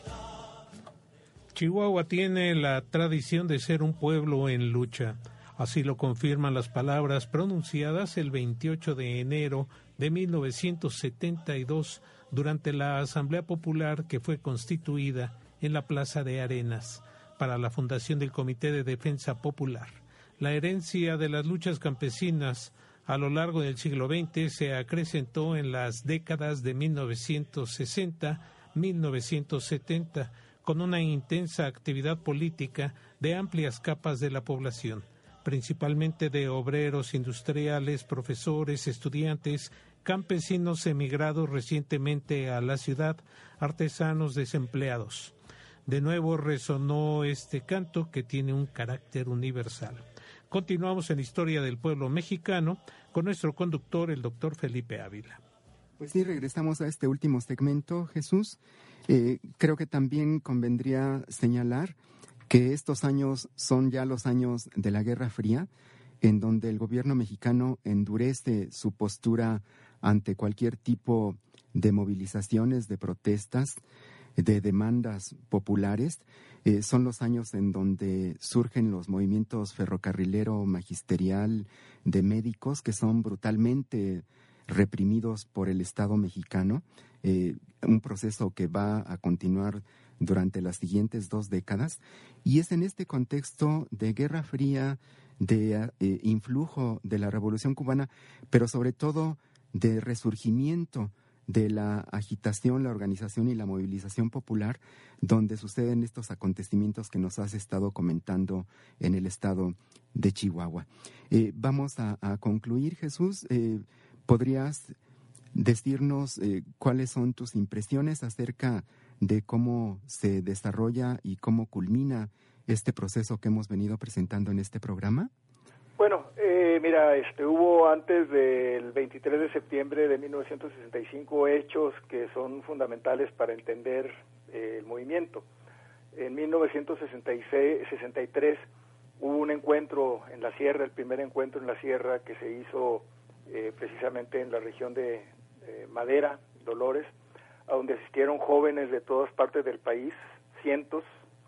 Speaker 7: unidad.
Speaker 2: Chihuahua tiene la tradición de ser un pueblo en lucha. Así lo confirman las palabras pronunciadas el veintiocho de enero de mil novecientos setenta y dos durante la Asamblea Popular que fue constituida en la Plaza de Arenas para la fundación del Comité de Defensa Popular. La herencia de las luchas campesinas a lo largo del siglo veinte se acrecentó en las décadas de mil novecientos sesenta a mil novecientos setenta con una intensa actividad política de amplias capas de la población, principalmente de obreros industriales, profesores, estudiantes, campesinos emigrados recientemente a la ciudad, artesanos desempleados. De nuevo resonó este canto que tiene un carácter universal. Continuamos en la Historia del Pueblo Mexicano con nuestro conductor, el doctor Felipe Ávila.
Speaker 4: Pues sí, regresamos a este último segmento, Jesús. Eh, creo que también convendría señalar que estos años son ya los años de la Guerra Fría, en donde el gobierno mexicano endurece su postura ante cualquier tipo de movilizaciones, de protestas, de demandas populares. Eh, son los años en donde surgen los movimientos ferrocarrilero magisterial de médicos que son brutalmente reprimidos por el Estado mexicano, eh, un proceso que va a continuar durante las siguientes dos décadas, y es en este contexto de Guerra Fría, de eh, influjo de la Revolución Cubana, pero sobre todo de resurgimiento de la agitación, la organización y la movilización popular, donde suceden estos acontecimientos que nos has estado comentando en el estado de Chihuahua. Eh, vamos a, a concluir, Jesús. Eh, ¿Podrías decirnos eh, cuáles son tus impresiones acerca de cómo se desarrolla y cómo culmina este proceso que hemos venido presentando en este programa?
Speaker 5: Bueno, eh, mira, este, hubo antes del veintitrés de septiembre de mil novecientos sesenta y cinco hechos que son fundamentales para entender eh, el movimiento. En mil novecientos sesenta y seis, sesenta y tres hubo un encuentro en la sierra, el primer encuentro en la sierra que se hizo eh, precisamente en la región de eh, Madera, Dolores, a donde asistieron jóvenes de todas partes del país, cientos,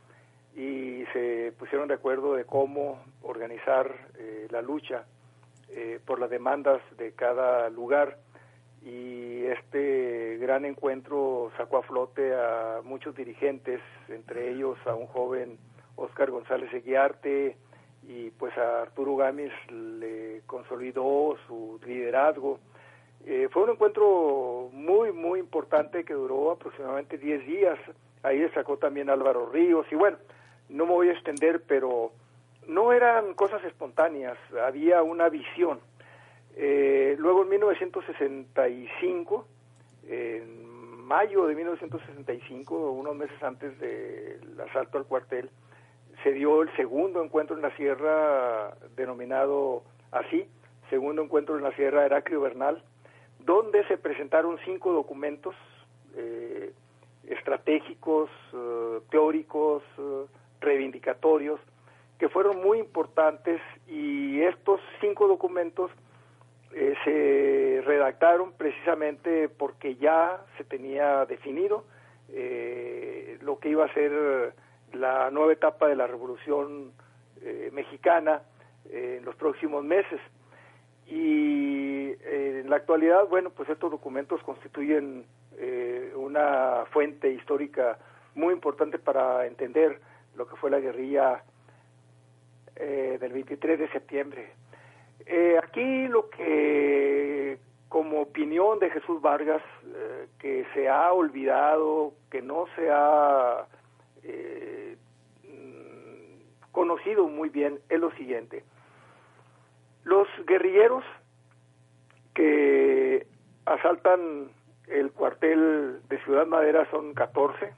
Speaker 5: y se pusieron de acuerdo de cómo organizar eh, la lucha eh, por las demandas de cada lugar, y este gran encuentro sacó a flote a muchos dirigentes, entre ellos a un joven Óscar González Eguiarte, y pues a Arturo Gámez le consolidó su liderazgo. Eh, fue un encuentro muy, muy importante que duró aproximadamente diez días. Ahí destacó también Álvaro Ríos, y bueno, no me voy a extender, pero no eran cosas espontáneas, había una visión. Eh, luego en mil novecientos sesenta y cinco, en mayo de mil novecientos sesenta y cinco, unos meses antes del asalto al cuartel, se dio el segundo encuentro en la sierra, denominado así, segundo encuentro en la sierra Heraclio Bernal, donde se presentaron cinco documentos eh, estratégicos, eh, teóricos, eh, reivindicatorios, que fueron muy importantes, y estos cinco documentos eh, se redactaron precisamente porque ya se tenía definido eh, lo que iba a ser la nueva etapa de la Revolución eh, Mexicana eh, en los próximos meses. Y eh, en la actualidad, bueno, pues estos documentos constituyen eh, una fuente histórica muy importante para entender lo que fue la guerrilla eh, del veintitrés de septiembre. Eh, aquí lo que, como opinión de Jesús Vargas, eh, que se ha olvidado, que no se ha eh, conocido muy bien es lo siguiente. Los guerrilleros que asaltan el cuartel de Ciudad Madera son catorce.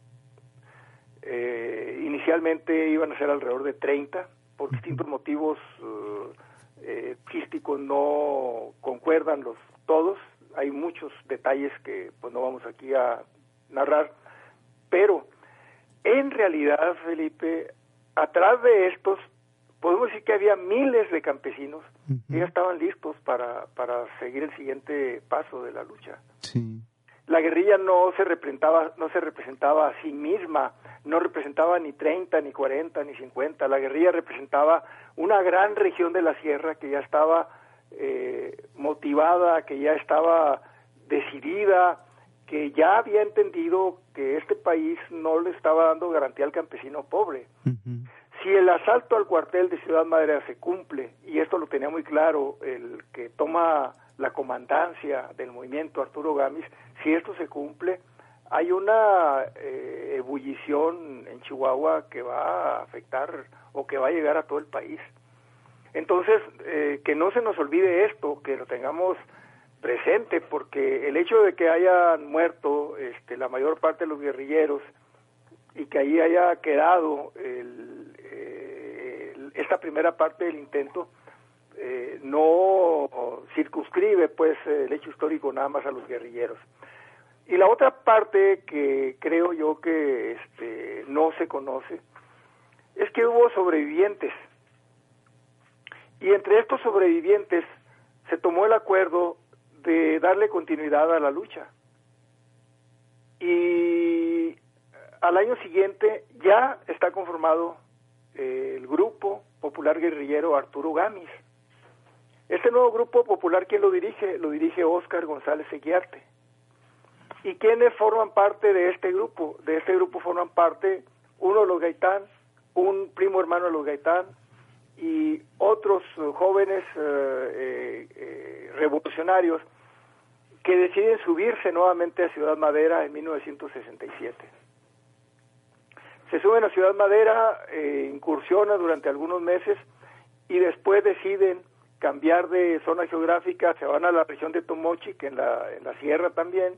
Speaker 5: Eh, inicialmente iban a ser alrededor de treinta, por distintos motivos uh, eh, quísticos no concuerdan los todos. Hay muchos detalles que pues no vamos aquí a narrar, pero en realidad, Felipe, atrás de estos podemos decir que había miles de campesinos uh-huh. que ya estaban listos para, para seguir el siguiente paso de la lucha.
Speaker 4: Sí.
Speaker 5: La guerrilla no se representaba, no se representaba a sí misma, no representaba ni treinta, ni cuarenta, ni cincuenta. La guerrilla representaba una gran región de la sierra que ya estaba eh, motivada, que ya estaba decidida, que ya había entendido que este país no le estaba dando garantía al campesino pobre. Uh-huh. Si el asalto al cuartel de Ciudad Madera se cumple, y esto lo tenía muy claro el que toma la comandancia del movimiento, Arturo Gámez, si esto se cumple, hay una eh, ebullición en Chihuahua que va a afectar o que va a llegar a todo el país. Entonces, eh, que no se nos olvide esto, que lo tengamos presente, porque el hecho de que hayan muerto este, la mayor parte de los guerrilleros y que ahí haya quedado el, eh, el, esta primera parte del intento, eh, no circunscribe pues el hecho histórico nada más a los guerrilleros. Y la otra parte que creo yo que este, no se conoce es que hubo sobrevivientes, y entre estos sobrevivientes se tomó el acuerdo de darle continuidad a la lucha. Y al año siguiente ya está conformado eh, el Grupo Popular Guerrillero Arturo Gámez. Este nuevo Grupo Popular, ¿quién lo dirige? Lo dirige Óscar González Eguiarte. ¿Y quiénes forman parte de este grupo? De este grupo forman parte uno de los Gaitán, un primo hermano de los Gaitán, y otros uh, jóvenes uh, eh, eh, revolucionarios que deciden subirse nuevamente a Ciudad Madera en mil novecientos sesenta y siete. Se suben a Ciudad Madera, eh, incursionan durante algunos meses y después deciden cambiar de zona geográfica, se van a la región de Tomochi, que en la, en la sierra también,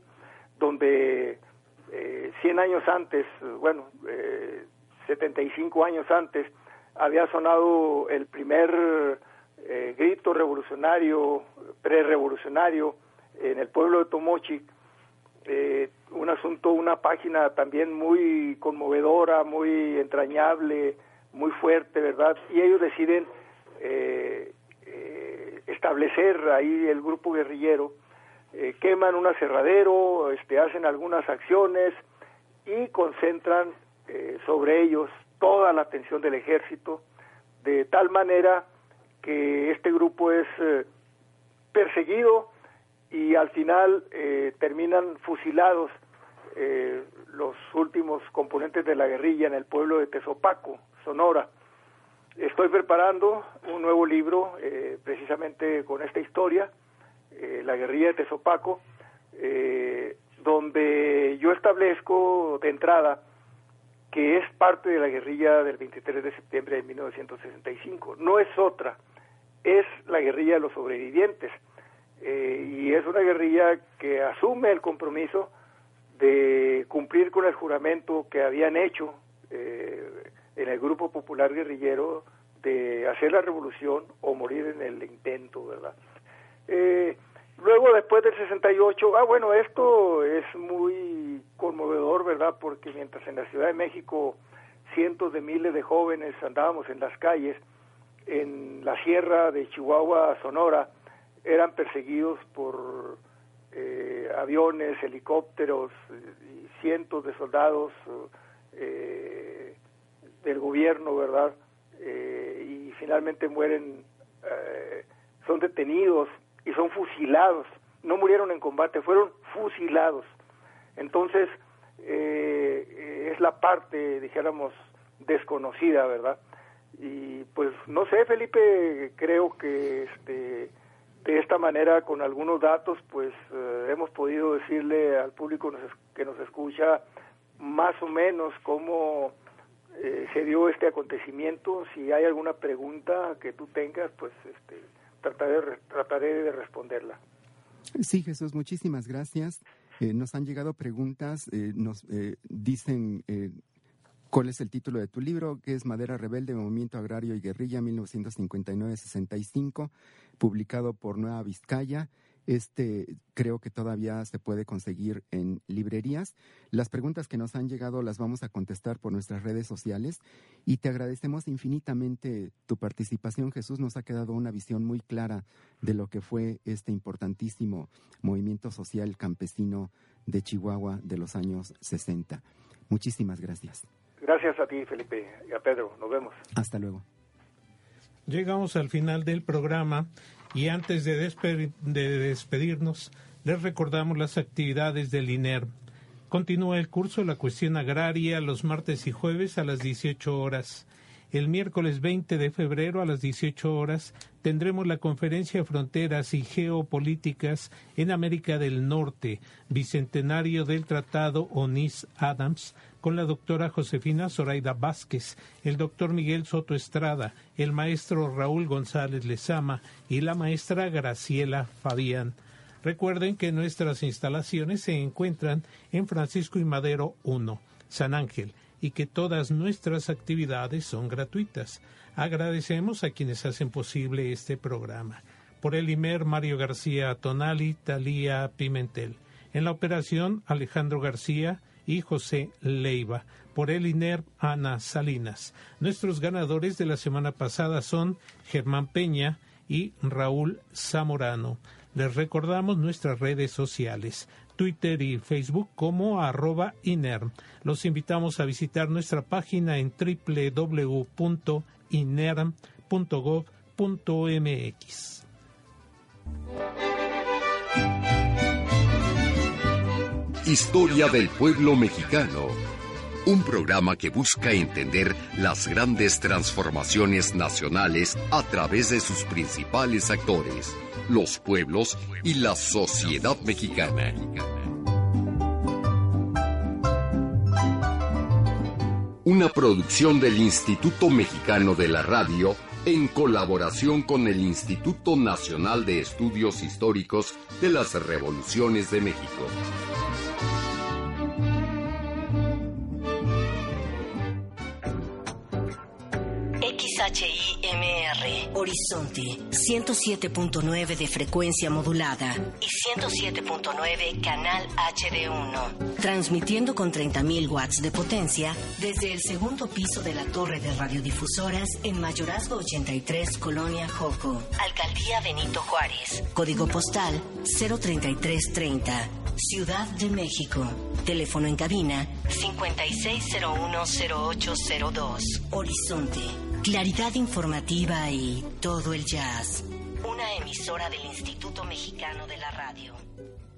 Speaker 5: donde eh, cien años antes, bueno, eh, setenta y cinco años antes, había sonado el primer eh, grito revolucionario, prerevolucionario en el pueblo de Tomochi, eh, un asunto, una página también muy conmovedora, muy entrañable, muy fuerte, ¿verdad? Y ellos deciden eh, eh, establecer ahí el grupo guerrillero, eh, queman un aserradero, este, hacen algunas acciones y concentran eh, sobre ellos toda la atención del ejército, de tal manera que este grupo es eh, perseguido y al final eh, terminan fusilados eh, los últimos componentes de la guerrilla en el pueblo de Tezopaco, Sonora. Estoy preparando un nuevo libro eh, precisamente con esta historia, eh, la guerrilla de Tezopaco, eh, donde yo establezco de entrada que es parte de la guerrilla del veintitrés de septiembre de mil novecientos sesenta y cinco. No es otra, es la guerrilla de los sobrevivientes. Eh, y es una guerrilla que asume el compromiso de cumplir con el juramento que habían hecho eh, en el Grupo Popular Guerrillero de hacer la revolución o morir en el intento, ¿verdad? Eh, luego, después del sesenta y ocho, ah, bueno, esto es muy conmovedor, ¿verdad? Porque mientras en la Ciudad de México cientos de miles de jóvenes andábamos en las calles, en la sierra de Chihuahua, Sonora, eran perseguidos por eh, aviones, helicópteros y cientos de soldados eh, del gobierno, ¿verdad? Eh, y finalmente mueren, eh, son detenidos y son fusilados. No murieron en combate, fueron fusilados. Entonces, eh, es la parte, dijéramos, desconocida, ¿verdad? Y pues, no sé, Felipe, creo que este... de esta manera, con algunos datos, pues eh, hemos podido decirle al público nos, que nos escucha más o menos cómo eh, se dio este acontecimiento. Si hay alguna pregunta que tú tengas, pues este, trataré, trataré de responderla.
Speaker 4: Sí, Jesús, muchísimas gracias. Eh, nos han llegado preguntas, eh, nos eh, dicen eh, cuál es el título de tu libro, que es Madera Rebelde, Movimiento Agrario y Guerrilla, mil novecientos cincuenta y nueve a sesenta y cinco, publicado por Nueva Vizcaya. Este creo que todavía se puede conseguir en librerías. Las preguntas que nos han llegado las vamos a contestar por nuestras redes sociales y te agradecemos infinitamente tu participación, Jesús. Nos ha quedado una visión muy clara de lo que fue este importantísimo movimiento social campesino de Chihuahua de los años sesenta. Muchísimas gracias.
Speaker 5: Gracias a ti, Felipe, y a Pedro. Nos vemos.
Speaker 4: Hasta luego.
Speaker 2: Llegamos al final del programa y antes de, despedir, de despedirnos, les recordamos las actividades del INERM. Continúa el curso La Cuestión Agraria los martes y jueves a las dieciocho horas. El miércoles veinte de febrero a las dieciocho horas tendremos la conferencia Fronteras y Geopolíticas en América del Norte, bicentenario del Tratado Onís-Adams, con la doctora Josefina Zoraida Vázquez, el doctor Miguel Soto Estrada, el maestro Raúl González Lezama y la maestra Graciela Fabián. Recuerden que nuestras instalaciones se encuentran en Francisco y Madero uno, San Ángel, y que todas nuestras actividades son gratuitas. Agradecemos a quienes hacen posible este programa. Por el IMER, Mario García Tonali, Talía Pimentel. En la operación, Alejandro García y José Leiva. Por el INER, Ana Salinas. Nuestros ganadores de la semana pasada son Germán Peña y Raúl Zamorano. Les recordamos nuestras redes sociales, Twitter y Facebook como arroba INERM. Los invitamos a visitar nuestra página en doble u doble u doble u punto inerm punto gov punto m x.
Speaker 1: Historia del pueblo mexicano. Un programa que busca entender las grandes transformaciones nacionales a través de sus principales actores, los pueblos y la sociedad mexicana. Una producción del Instituto Mexicano de la Radio en colaboración con el Instituto Nacional de Estudios Históricos de las Revoluciones de México.
Speaker 8: X H I M R, Horizonte, ciento siete punto nueve de frecuencia modulada y ciento siete punto nueve canal H D uno. Transmitiendo con treinta mil watts de potencia desde el segundo piso de la torre de radiodifusoras en Mayorazgo ochenta y tres, Colonia Joco, Alcaldía Benito Juárez. Código postal cero treinta y tres treinta, Ciudad de México. Teléfono en cabina cincuenta y seis cero uno cero ocho cero dos. Horizonte. Claridad informativa y todo el jazz. Una emisora del Instituto Mexicano de la Radio.